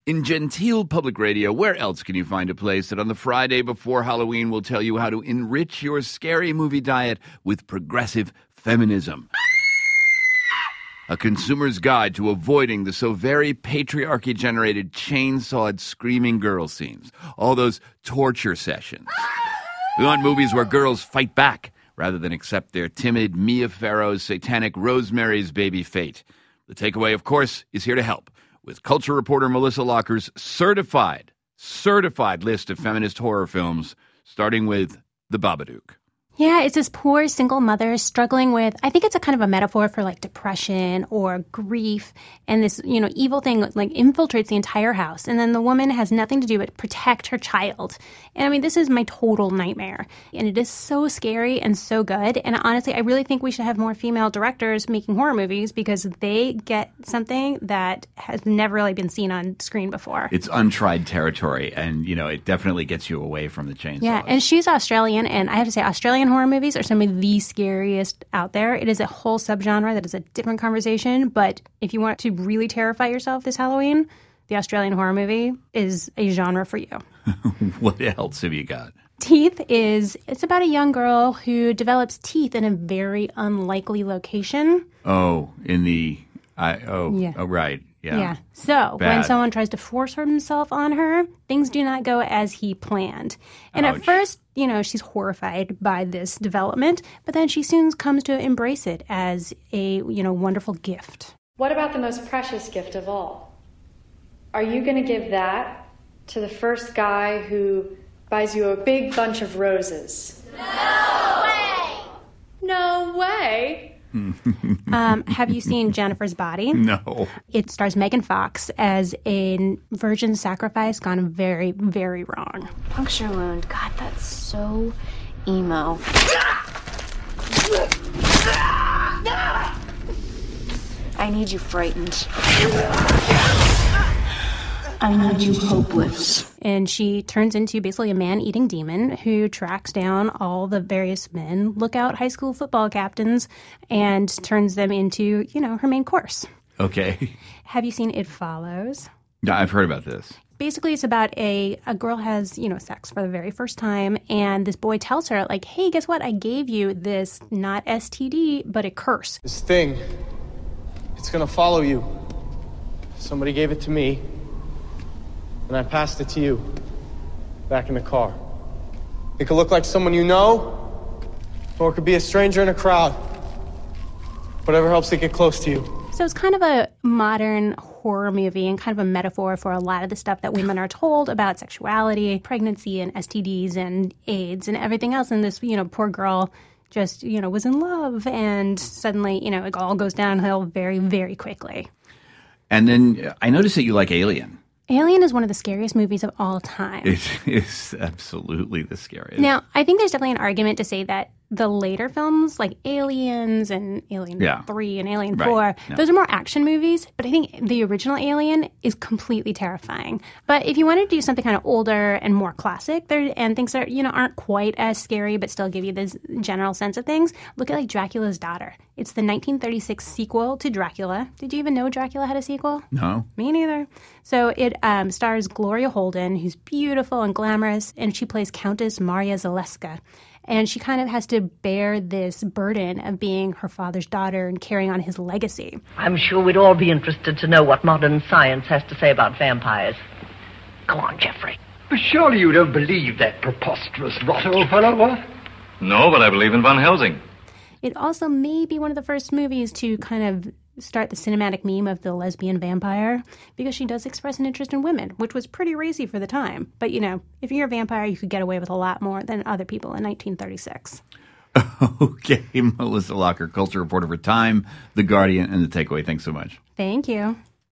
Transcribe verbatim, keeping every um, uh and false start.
In genteel public radio, where else can you find a place that on the Friday before Halloween will tell you how to enrich your scary movie diet with progressive feminism? A consumer's guide to avoiding the so very patriarchy-generated chainsawed screaming girl scenes. All those torture sessions. We want movies where girls fight back rather than accept their timid Mia Farrow's satanic Rosemary's Baby fate. The takeaway, of course, is here to help with culture reporter Melissa Locker's certified, certified list of feminist horror films, starting with The Babadook. Yeah, it's this poor single mother struggling with, I think it's a kind of a metaphor for like depression or grief, and this, you know, evil thing like infiltrates the entire house, and then the woman has nothing to do but protect her child. And I mean, this is my total nightmare, and it is so scary and so good. And honestly, I really think we should have more female directors making horror movies because they get something that has never really been seen on screen before. It's untried territory, and, you know, it definitely gets you away from the chainsaws. Yeah, and she's Australian, and I have to say, Australian horror movies are some of the scariest out there. It is a whole subgenre that is a different conversation, but if you want to really terrify yourself this Halloween, the Australian horror movie is a genre for you. What else have you got? Teeth is, it's about a young girl who develops teeth in a very unlikely location. Oh, in the, I oh, Yeah. oh right. Yeah. Yeah. So Bad. when someone tries to force himself on her, things do not go as he planned. And Ouch. at first, you know, she's horrified by this development, but then she soon comes to embrace it as a, you know, wonderful gift. What about the most precious gift of all? Are you going to give that to the first guy who buys you a big bunch of roses? No way! No way! um, have you seen Jennifer's Body? No. It stars Megan Fox as a virgin sacrifice gone very, very wrong. Puncture wound. God, that's so emo. I need you frightened. I need you hopeless. And she turns into basically a man-eating demon who tracks down all the various men, lookout high school football captains, and turns them into, you know, her main course. Okay. Have you seen It Follows? Yeah, I've heard about this. Basically, it's about a, a girl has, you know, sex for the very first time, and this boy tells her, like, hey, guess what? I gave you this, not S T D, but a curse. This thing, it's gonna follow you. Somebody gave it to me, and I passed it to you, back in the car. It could look like someone you know, or it could be a stranger in a crowd. Whatever helps it get close to you. So it's kind of a modern horror movie and kind of a metaphor for a lot of the stuff that women are told about sexuality, pregnancy, and S T Ds and AIDS and everything else. And this, you know, poor girl just, you know, was in love, and suddenly, you know, it all goes downhill very, very quickly. And then I noticed that you like Alien. Alien is one of the scariest movies of all time. It is absolutely the scariest. Now, I think there's definitely an argument to say that the later films, like Aliens and Alien Yeah. three and Alien Right. four, Yeah. those are more action movies. But I think the original Alien is completely terrifying. But if you want to do something kind of older and more classic, there and things that, you know, aren't quite as scary but still give you this general sense of things, look at like Dracula's Daughter. It's the nineteen thirty-six sequel to Dracula. Did you even know Dracula had a sequel? No. Me neither. So it um, stars Gloria Holden, who's beautiful and glamorous, and she plays Countess Maria Zaleska. And she kind of has to bear this burden of being her father's daughter and carrying on his legacy. I'm sure we'd all be interested to know what modern science has to say about vampires. Go on, Jeffrey. But surely you don't believe that preposterous rot, old fellow, what? No, but I believe in Van Helsing. It also may be one of the first movies to kind of start the cinematic meme of the lesbian vampire, because she does express an interest in women, which was pretty racy for the time. But, you know, if you're a vampire, you could get away with a lot more than other people in nineteen thirty-six. Okay, Melissa Locker, culture reporter for Time, The Guardian, and The Takeaway. Thanks so much. Thank you.